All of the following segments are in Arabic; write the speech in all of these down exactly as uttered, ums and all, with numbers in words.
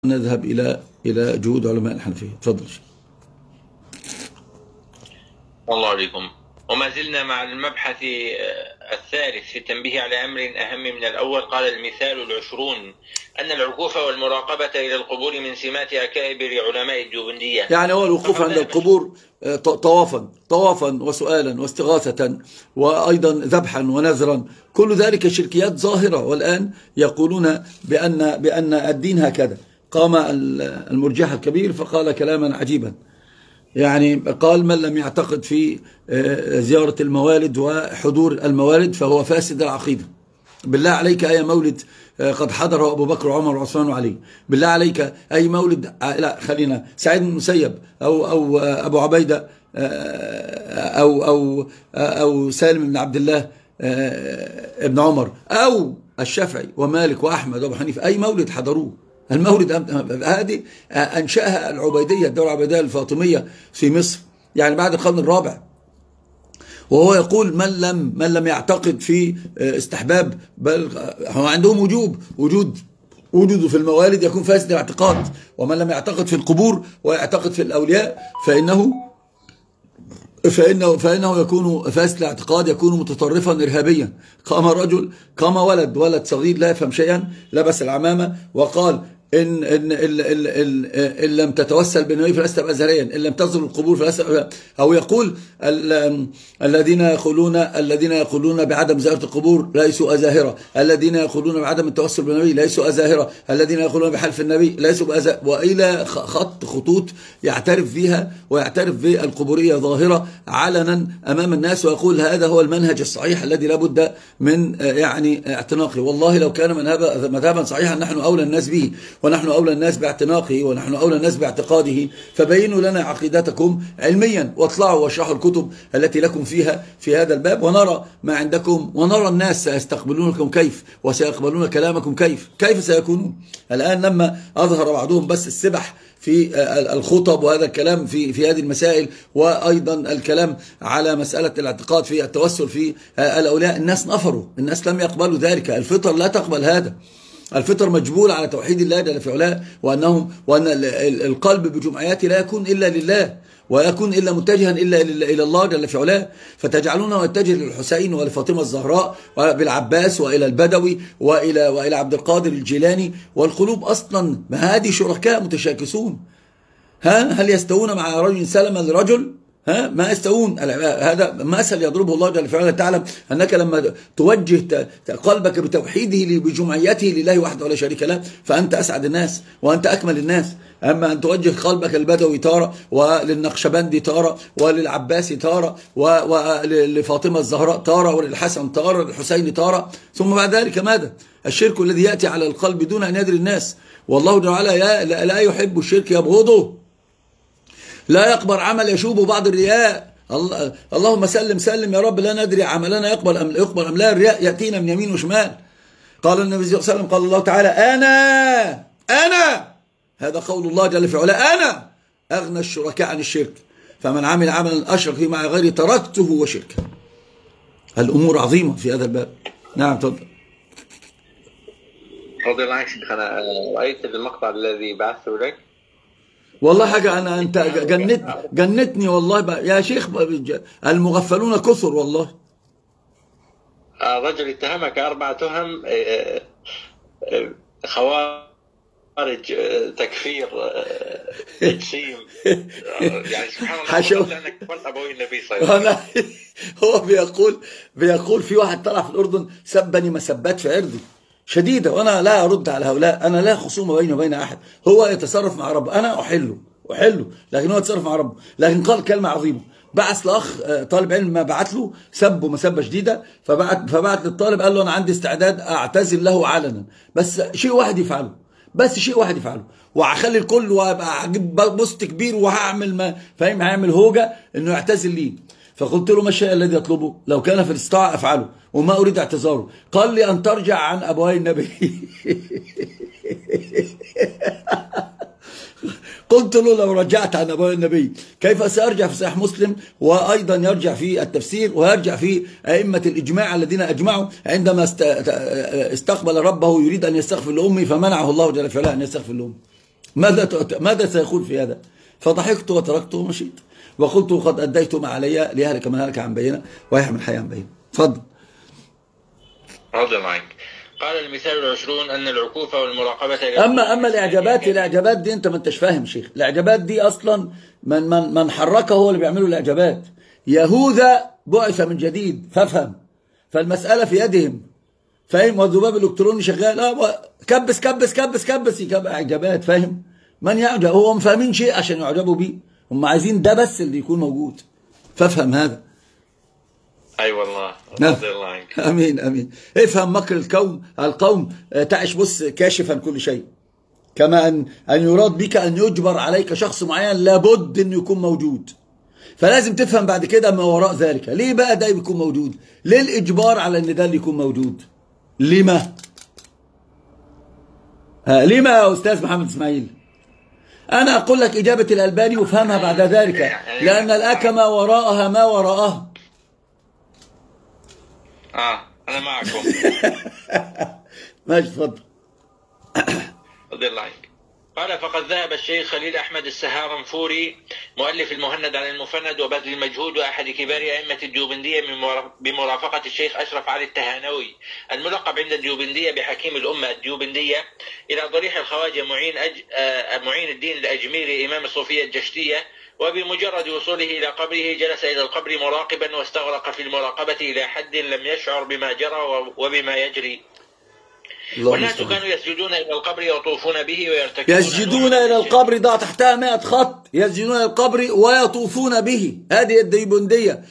نذهب إلى إلى جهود علماء الحنفية. تفضل شيخ. الله عليكم. وما زلنا مع المبحث الثالث في التنبيه على أمر أهم من الأول. قال المثال العشرون أن العكوف والمراقبة إلى القبور من سمات أكابر علماء الديوبندية. يعني هو الوقوف عند القبور طوافا طوافا وسؤالا واستغاثة وأيضا ذبحا ونذرا، كل ذلك شركيات ظاهرة، والآن يقولون بأن بأن الدين هكذا. قام المرجح الكبير فقال كلاما عجيبا، يعني قال: من لم يعتقد في زيارة الموالد وحضور الموالد فهو فاسد العقيدة. بالله عليك أي مولد قد حضره أبو بكر وعمر وعثمان وعلي؟ بالله عليك أي مولد، لا خلينا سعيد بن المسيب أو أو أبو عبيدة أو أو أو سالم بن عبد الله ابن عمر أو الشافعي ومالك وأحمد وأبو حنيفة، أي مولد حضروه؟ المولد هذه أنشأها العبيدية، الدولة العبيدية الفاطمية في مصر، يعني بعد القرن الرابع. وهو يقول من لم من لم يعتقد في استحباب، بل هو عندهم وجوب وجود وجوده في الموالد يكون فاسد الاعتقاد، ومن لم يعتقد في القبور ويعتقد في الأولياء فإنه فإنه فإنه يكون فاسد الاعتقاد، يكون متطرفا إرهابيا. قام رجل قام ولد ولد صغير لا يفهم شيئا، لبس العمامة وقال: إن إن إن إن, إن, إن لم تتوسل بالنبي فلست أزهريا، إن لم تزر القبور فلست، أو يقول الذين يقولون الذين يقولون بعدم زيارة القبور ليسوا أزاهرة، الذين يقولون بعدم التوسل بالنبي ليسوا أزاهرة، الذين يقولون بحلف النبي ليسوا بأزاهرة، وإلى خط خطوط يعترف فيها ويعترف بالقبورية ظاهرة علنا أمام الناس، ويقول هذا هو المنهج الصحيح الذي لابد من يعني اعتناقه. والله لو كان مذهبا صحيحا نحن أولى الناس به، ونحن أولى الناس باعتناقه، ونحن أولى الناس باعتقاده. فبينوا لنا عقيدتكم علميا واطلعوا واشرحوا الكتب التي لكم فيها في هذا الباب، ونرى ما عندكم، ونرى الناس سيستقبلونكم كيف وسيقبلون كلامكم كيف كيف سيكونون. الآن لما أظهر بعضهم بس السبح في الخطب وهذا الكلام في في هذه المسائل، وأيضا الكلام على مسألة الاعتقاد في التوسل في الأولياء، الناس نفروا، الناس لم يقبلوا ذلك. الفطر لا تقبل هذا، الفطر مجبول على توحيد الله جل في علاه، وأنهم وأن القلب بجمعياته لا يكون إلا لله، ويكون إلا متجها إلا إلى الله جل في علاه. فتجعلونه يتجه للحسين ولفاطمة الزهراء وبالعباس وإلى البدوي وإلى وإلى عبد القادر الجيلاني، والقلوب أصلا ما هذه شركاء متشاكسون. ها هل يستوون مع رجل سلما لرجل؟ ها ما يستوون. هذا مثل يضربه الله جل وعلا. تعلم أنك لما توجه قلبك بتوحيده بجمعيته لله وحده ولا شريك له فأنت أسعد الناس وأنت أكمل الناس. أما أن توجه قلبك البدوي تارة، وللنقشبندي تارة، وللعباسي تارة، ولفاطمة الزهراء تارة، وللحسن تارة، وللحسين تارة، ثم بعد ذلك ماذا؟ الشرك الذي يأتي على القلب دون أن يدري الناس. والله جل وعلا لا يحب الشرك، يبغضه، لا يقبل عمل يشوب بعض الرياء. الله اللهم سلم سلم يا رب، لا ندري عملنا يقبل أم يقبل أم لا. الرياء يأتينا من يمين وشمال. قال النبي صلى الله عليه وسلم، قال الله تعالى: أنا أنا هذا قول الله جل في علاه، أنا أغنى الشركاء عن الشرك، فمن عمل عملا أشرك فيه مع غيري تركته وشركه. الأمور عظيمة في هذا الباب. نعم تفضل. رضي الله عنك شيخ، أنا رأيت المقطع الذي بعثته لك، والله حاجة أنا أنت جنت جنتني والله يا شيخ. المغفلون كثر والله. رجل اتهمك أربع تهم: خوارج، تكفير، تجسيم، يعني سبحان الله، لأنك كنت أبوي النبي صلى الله عليه وسلم. هو بيقول بيقول في واحد طلع في الأردن سبني مسبات في عرضي شديدة، وأنا لا أرد على هؤلاء، أنا لا خصومة بيني وبين أحد، هو يتصرف مع ربه، أنا أحله أحله لكن هو يتصرف مع ربه. لكن قال كلمة عظيمة، بعث لأخ طالب علم، ما بعت له سبه مسبة شديدة، فبعت فبعت للطالب قال له أنا عندي استعداد أعتذر له علنا، بس شيء واحد يفعله، بس شيء واحد يفعله، وهخلي الكل وهبقى هجيب بوست كبير وهعمل ما فاهم، هيعمل هوجة إنه يعتذر لي. فقلت له: ما الشيء الذي يطلبه؟ لو كان في الاستطاعة أفعله وما أريد اعتذاره. قال لي: أن ترجع عن أبوي النبي. قلت له: لو رجعت عن أبوي النبي كيف سأرجع في صحيح مسلم، وأيضا يرجع في التفسير، ويرجع في أئمة الإجماع الذين أجمعوا عندما استقبل ربه يريد أن يستغفر لأمي فمنعه الله جل وعلا أن يستغفر لأمي. ماذا ماذا سيقول في هذا؟ فضحكت وتركته ومشيت وقلت قد أديت ما علي ليهلك من هلك عن بينة ويحيى من حي عن بينة. تفضل. رضي الله عنك. قال المثال العشرون أن العكوف والمراقبة. أما أما الإعجابات الإعجابات دي أنت ما أنتش فاهم شيخ. الإعجابات دي أصلا من من من حركه هو اللي بيعملوا الإعجابات. يهوذا بعث من جديد فافهم. فالمسألة في يدهم. فاهم؟ والذباب الإلكتروني شغال اه كبس كبس كبس كبس يكب إعجابات. فاهم؟ من يعجب هو فاهمين شيء عشان يعجبوا بيه. هم عايزين ده بس اللي يكون موجود. فافهم هذا. اي أيوة والله. رضي الله عنك. امين امين. افهم مكر الكون القوم تعش بص كاشفا كل شيء. كما ان ان يراد بك ان يجبر عليك شخص معين لابد انه يكون موجود. فلازم تفهم بعد كده ما وراء ذلك. ليه بقى ده يكون موجود؟ ليه الاجبار على ان ده اللي يكون موجود؟ لما؟ ها لما يا استاذ محمد اسماعيل؟ انا اقول لك اجابه الالباني وافهمها بعد ذلك. لان الاكمه وراءها ما وراءها. اه انا معكم. ماشي اتفضل. رضي الله عنك. قال فقد ذهب الشيخ خليل احمد السهارنفوري مؤلف المهند عن المفند وبذل المجهود واحد كبار ائمه الديوبنديه بمرافقه الشيخ اشرف علي التهانوي الملقب عند الديوبنديه بحكيم الامه الديوبنديه الى ضريح الخواجه معين أج... معين الدين الاجميري امام الصوفيه الجشتيه. وبمجرد وصوله إلى قبره جلس إلى القبر مراقبا واستغرق في المراقبة إلى حد لم يشعر بما جرى وبما يجري. والناس كانوا يسجدون إلى القبر ويطوفون به ويرتكبون. يسجدون إلى القبر ضع تحتها مئة خط. يسجدون إلى القبر ويطوفون به. هذه الديبندية.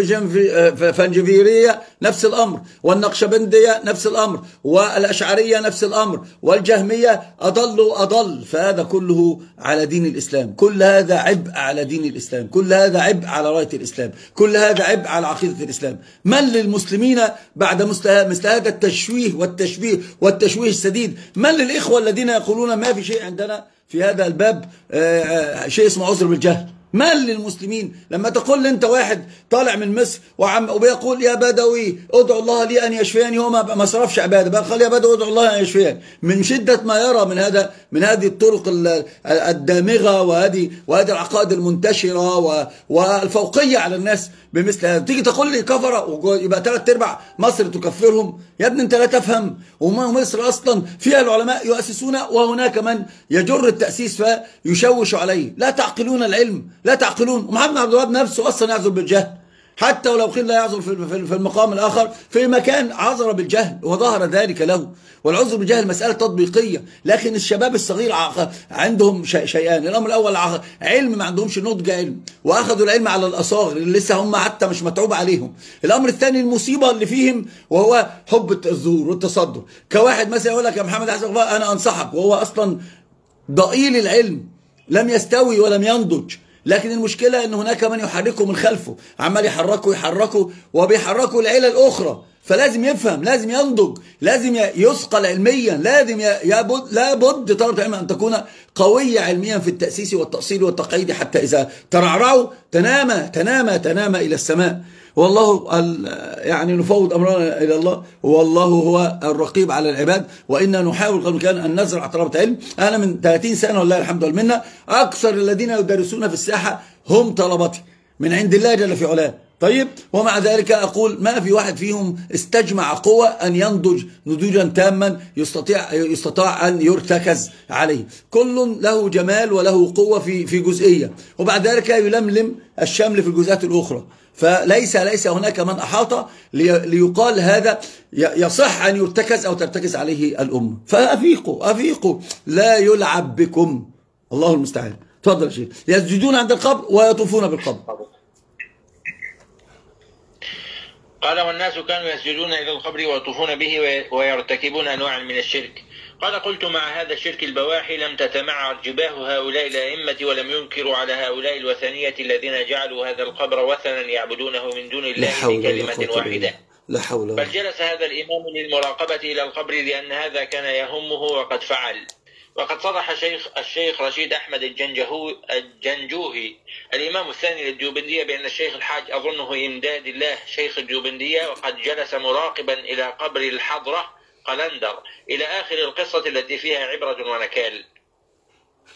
والفنجفيرية نفس الأمر. والنقشبندية نفس الأمر. والأشعرية نفس الأمر. والجهمية أضلوا أضل. فهذا كله على دين الإسلام. كل هذا عبء على دين الإسلام. كل هذا عبء على راية الإسلام. كل هذا عبء على عقيدة الإسلام. من للمسلمين بعد مثل هذا التشويه والتشبيه والتشويه السديد؟ من للإخوة الذين يقولون ما في شيء عندنا في هذا الباب شيء اسمه عذر بالجهل؟ من للمسلمين لما تقول انت واحد طالع من مصر وعم وبيقول يا بدوي ادعو الله لي ان يشفيني، هو ما صرفش عباده بقى قال يا بدوي ادعو الله ان يشفيني من شده ما يرى من هذا من هذه الطرق الدامغه وهذه وهذه العقائد المنتشره والفوقيه على الناس بمثل هذا. تيجي تقول لي كفره ويبقى ثلاث ارباع مصر تكفرهم؟ يا ابني انت لا تفهم. ومصر اصلا فيها العلماء يؤسسون وهناك من يجر التاسيس فيشوش عليه. لا تعقلون العلم، لا تعقلون. ومحمد عبد الوهاب نفسه اصلا يعذر بالجهل، حتى ولو قيل لا يعذر في المقام الاخر في مكان عذر بالجهل وظهر ذلك له. والعذر بالجهل مساله تطبيقيه، لكن الشباب الصغير عندهم شيئان. الامر الاول علم ما عندهمش نضج علم واخذوا العلم على الاصاغر اللي لسه هم حتى مش متعوب عليهم. الامر الثاني المصيبه اللي فيهم وهو حب الظهور والتصدر. كواحد مثلا يقول لك يا محمد حسن انا انصحك وهو اصلا ضئيل العلم لم يستوي ولم ينضج، لكن المشكلة ان هناك من يحركه من خلفه، عمال يحركه يحركه وبيحركوا العيلة الاخرى. فلازم يفهم، لازم ينضج، لازم يثقل علميا، لازم يبد لابد طلبة العلم ان تكون قوية علميا في التأسيس والتأصيل والتقعيد، حتى اذا ترعرعوا تنام تنام تنام الى السماء. والله يعني نفوض امرنا الى الله، والله هو الرقيب على العباد. وإنا نحاول قبل كان ان نزرع طلبة علم. انا من ثلاثين سنة والله الحمد والمنة اكثر الذين يدرسون في الساحة هم طلبتي من عند الله جل في علاه. طيب، ومع ذلك اقول ما في واحد فيهم استجمع قوة ان ينضج نضوجا تاما يستطيع يستطاع ان يرتكز عليه. كل له جمال وله قوة في في جزئية، وبعد ذلك يلملم الشمل في الجزئيات الاخرى. فليس ليس هناك من أحاط ليقال هذا يصح أن يرتكز أو ترتكز عليه الأمة. فأفيقوا أفيقوا لا يلعب بكم. الله المستعان. تفضل يا شيخ. يسجدون عند القبر ويطوفون بالقبر. قال والناس كانوا يسجدون إلى القبر ويطوفون به ويرتكبون أنواعا من الشرك. قال قلت مع هذا الشرك البواحي لم تتمعر جباه هؤلاء الأئمة ولم ينكروا على هؤلاء الوثنية الذين جعلوا هذا القبر وثنا يعبدونه من دون الله بكلمة واحدة. لا حول. بل جلس هذا الإمام للمراقبة إلى القبر لأن هذا كان يهمه وقد فعل. وقد صرح شيخ الشيخ رشيد أحمد الجنجوهي الإمام الثاني للديوبندية بأن الشيخ الحاج أظنه إمداد الله شيخ الديوبندية وقد جلس مراقبا إلى قبر الحضرة قلندر إلى آخر القصة التي فيها عبرة ونكال.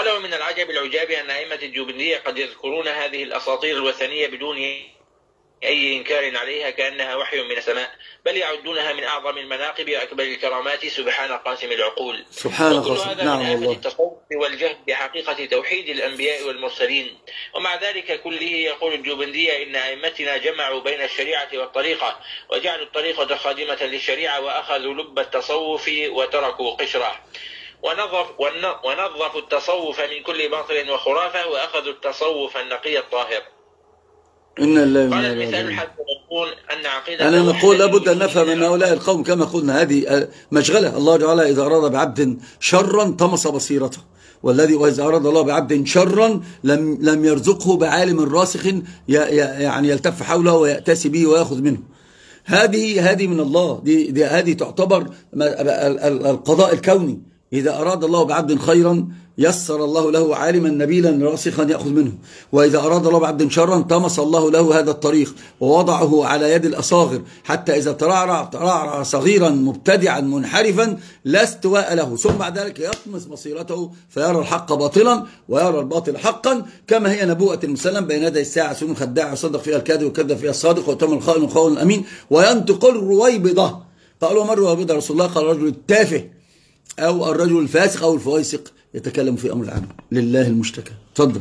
قال: ومن العجب العجاب أن أئمة الجوبندية قد يذكرون هذه الأساطير الوثنية بدون أي إنكار عليها كأنها وحي من السماء، بل يعدونها من أعظم المناقب وأكبر الكرامات سبحان قاسم العقول. سبحان وكل قاسم. هذا نعم من آفة والله. التصوف والجهل بحقيقة توحيد الأنبياء والمرسلين. ومع ذلك كله يقول الجوبندية إن أئمتنا جمعوا بين الشريعة والطريقة، وجعلوا الطريقة خادمة للشريعة، وأخذوا لب التصوف وتركوا قشره، ونظف ونظفوا التصوف من كل باطل وخرافة، وأخذوا التصوف النقي الطاهر. إن الله قال المثال الحسن يقول أن عقيدة أنا نقول لابد أن نفهم أن هؤلاء القوم كما قلنا هذه مشغلة. الله تعالى إذا أراد بعبد شرا طمس بصيرته، والذي وإذا أراد الله بعبد شرا لم لم يرزقه بعالم راسخ يعني يلتف حوله ويأتسي به ويأخذ منه. هذه هذه من الله، دي, دي هذه تعتبر القضاء الكوني. إذا أراد الله بعبد خيرا يسر الله له عالما نبيلا راسخا يأخذ منه، وإذا أراد الله بعبد شرا طمس الله له هذا الطريق ووضعه على يد الأصاغر، حتى إذا ترعرع ترعرع صغيرا مبتدعا منحرفا لا استواء له، ثم بعد ذلك يطمس بصيرته فيرى الحق باطلا ويرى الباطل حقا، كما هي نبوءة المسلم بين يدي الساعة سنون خداع يصدق فيها الكاذب وكذب فيها الصادق وتم الخائن وخون الأمين وينطق الرويبضة. قالوا من رويبضة رسول الله؟ قال الرجل التافه أو الرجل الفاسق أو الفويسق يتكلم في أمر العام. لله المشتكى. تفضل.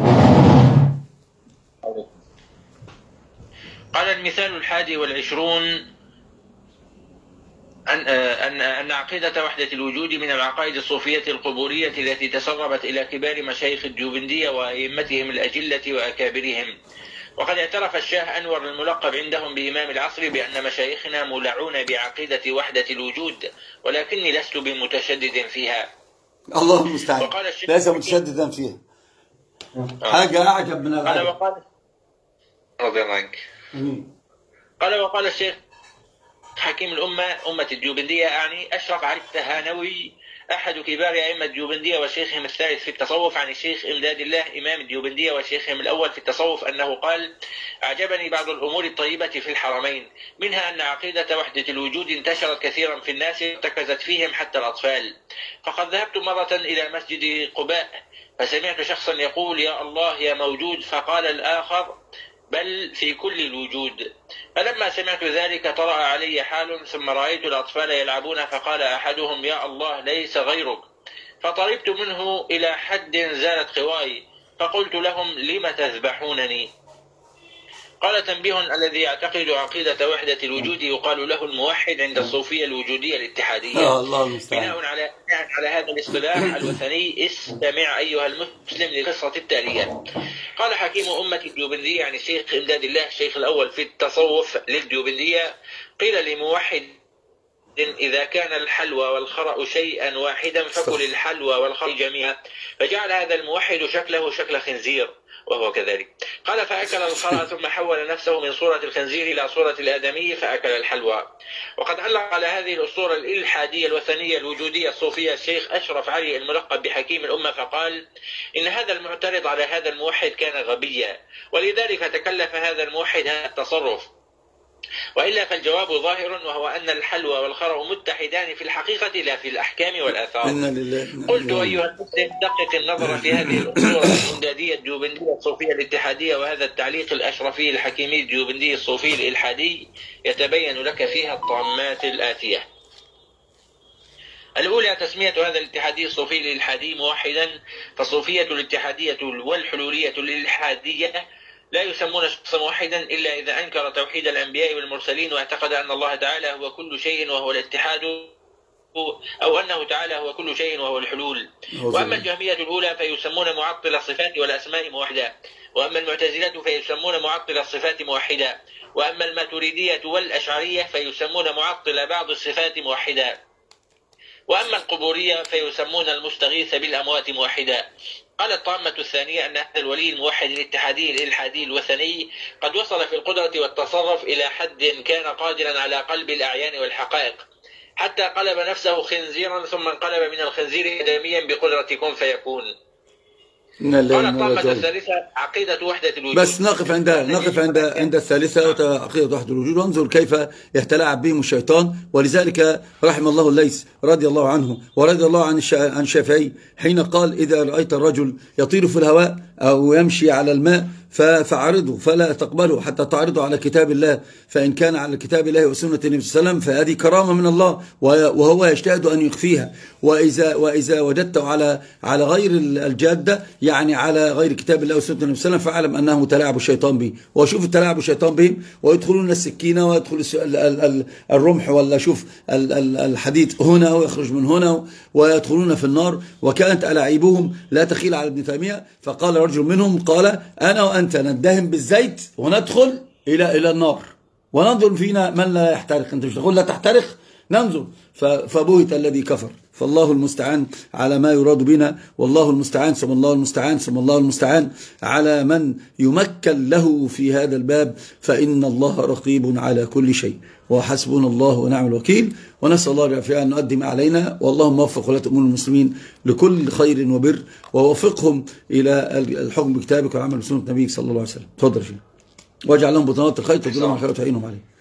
قال المثال الحادي والعشرون أن أن أن عقيدة وحدة الوجود من العقائد الصوفية القبورية التي تسربت إلى كبار مشايخ الجوبندية وأئمتهم الأجلة وأكابرهم. وقد اعترف الشاه أنور الملقب عندهم بإمام العصر بأن مشايخنا مولعون بعقيدة وحدة الوجود، ولكني لست بمتشدد فيها. الله المستعان. ليس متشددا فيها. حاجة أعجب من العجب. قال وقال رضي الله عنك. قال وقال الشيخ حكيم الأمة أمة الجوبندية أعني أشرف علي التهانوي أحد كبار أئمة الجوبندية وشيخهم الثالث في التصوف عن الشيخ إمداد الله إمام الجوبندية وشيخهم الأول في التصوف أنه قال: أعجبني بعض الأمور الطيبة في الحرمين، منها أن عقيدة وحدة الوجود انتشرت كثيرا في الناس وارتكزت فيهم حتى الأطفال. فقد ذهبت مرة إلى مسجد قباء فسمعت شخصا يقول: يا الله يا موجود، فقال الآخر: بل في كل الوجود. فلما سمعت ذلك طرأ علي حال، ثم رأيت الأطفال يلعبون فقال أحدهم: يا الله ليس غيرك. فطربت منه إلى حد زالت خواي، فقلت لهم: لم تذبحونني؟ قال: تنبيه: الذي يعتقد عقيدة وحدة الوجود يقال له الموحد عند الصوفية الوجودية الاتحادية. بناء على على هذا الاصطلاح الوثني استمع أيها المسلم للقصة التالية. قال حكيم أمة الجوبندية يعني الشيخ إمداد الله الشيخ الأول في التصوف للجوبندية: قيل لموحد: إذا كان الحلوى والخرأ شيئا واحدا فكل الحلوى والخرأ جميعا. فجعل هذا الموحد شكله شكل خنزير، وهو كذلك. قال: فأكل الخرأ ثم حول نفسه من صورة الخنزير إلى صورة الآدمي فأكل الحلوى. وقد علق على هذه الأسطورة الإلحادية الوثنية الوجودية الصوفية الشيخ أشرف علي الملقب بحكيم الأمة، فقال: إن هذا المعترض على هذا الموحد كان غبيا، ولذلك تكلف هذا الموحد هذا التصرف. وإلا فالجواب ظاهر، وهو أن الحلوى والخرأ متحدان في الحقيقة لا في الأحكام والآثار. قلت أيها المسلم دقق النظر في هذه الأسطورة الإمدادية الجوبندية الصوفية الاتحادية وهذا التعليق الأشرفي الحكيمي الجوبندي الصوفي الإلحادي، يتبين لك فيها الطامات الآتية. الأولى: تسمية هذا الاتحادي الصوفي الإلحادي موحدا، فالصوفية الاتحادية والحلولية الإلحادية لا يسمون شخصا واحدا إلا إذا أنكر توحيد الأنبياء والمرسلين واعتقد أن الله تعالى هو كل شيء وهو الاتحاد، أو أنه تعالى هو كل شيء وهو الحلول. وأما الجهمية الأولى فيسمون معطل الصفات والأسماء موحدا، وأما المعتزلة فيسمون معطل الصفات موحدا، وأما الماتريدية والأشعرية فيسمون معطل بعض الصفات موحدا، وأما القبورية فيسمون المستغيث بالأموات موحدا. قال الطامة الثانية أن هذا الولي الموحد الاتحادي الإلحادي الوثني قد وصل في القدرة والتصرف إلى حد كان قادرا على قلب الأعيان والحقائق، حتى قلب نفسه خنزيرا ثم انقلب من الخنزير آدميا بقدرة كن فيكون. قال الطامة الثالثة عقيدة وحدة الوجود. بس نقف عند نقف عند عند الثالثة عقيدة وحدة الوجود، وانظر كيف يتلاعب بهم الشيطان. ولذلك رحم الله الليث رضي الله عنه ورضي الله عن عن الشافعي حين قال: إذا رأيت الرجل يطير في الهواء أو يمشي على الماء فعرضه فلا تقبله حتى تعرضه على كتاب الله، فإن كان على كتاب الله وسنة النبي صلى الله عليه وسلم فهذه كرامة من الله وهو يجتهد أن يخفيها. وإذا وإذا وجدته على على غير الجادة، يعني على غير كتاب الله وسنة النبي صلى الله عليه وسلم، فاعلم أنه تلاعب الشيطان به. وشوف التلاعب الشيطان بهم، ويدخلون السكينة ويدخل الرمح ولا شوف الحديد هنا ويخرج من هنا ويدخلون في النار. وكانت ألاعيبهم لا تخيل على ابن تيمية، فقال رجل منهم قال: أنا وأنت ندهن بالزيت وندخل إلى إلى النار وننظر فينا من لا يحترق. أنت مش تقول لا تحترق، ننظر. فبهت الذي كفر. فالله المستعان على ما يراد بنا، والله المستعان ثم الله المستعان ثم الله المستعان على من يمكن له في هذا الباب، فإن الله رقيب على كل شيء وحسبنا الله ونعم الوكيل. ونسأل الله العافية أن نؤدي ما علينا، واللهم وفق ولاة أمور المسلمين لكل خير وبر، ووفقهم إلى الحكم بكتابك والعمل بسنة نبيك صلى الله عليه وسلم. تفضل شيخ. واجعل لهم بطانات الخير تدلهم على خير وتعينهم عليه.